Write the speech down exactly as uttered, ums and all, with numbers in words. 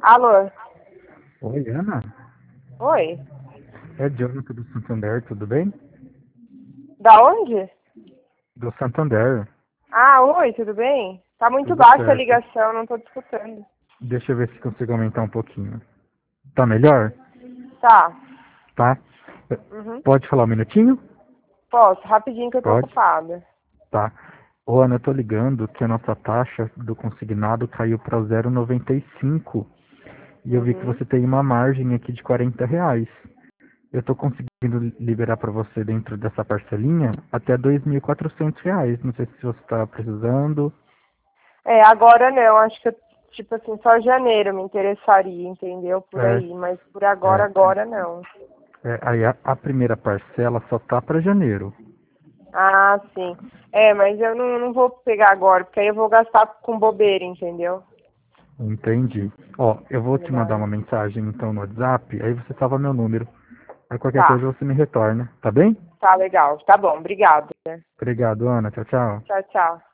Alô? Oi, Ana? Oi? É Jonathan do Santander, tudo bem? Da onde? Do Santander, Ah, oi, tudo bem? Tá muito tudo baixa a certo. ligação, não tô te escutando. Deixa eu ver se consigo aumentar um pouquinho. Tá melhor? Tá. Tá? Uhum. Pode falar um minutinho? Posso, rapidinho que eu tô Pode? ocupada. Tá. Ô, Ana, eu tô ligando que a nossa taxa do consignado caiu para zero vírgula noventa e cinco e eu vi que Uhum. você tem uma margem aqui de quarenta reais. Eu tô conseguindo liberar para você dentro dessa parcelinha até dois mil e quatrocentos reais. Não sei se você está precisando. É, agora não, acho que, eu, tipo assim, só janeiro me interessaria, entendeu? Por É, aí, mas por agora, é, agora não. é, aí a, a primeira parcela só tá para janeiro. Ah, sim. É, mas eu não, não vou pegar agora, porque aí eu vou gastar com bobeira, entendeu? Entendi. Ó, eu vou te mandar Verdade. uma mensagem então no WhatsApp, aí você salva meu número. Aí qualquer Tá, coisa você me retorna, tá bem? tá legal. Tá bom, obrigada. Obrigado, Ana. Tchau, tchau. Tchau, tchau.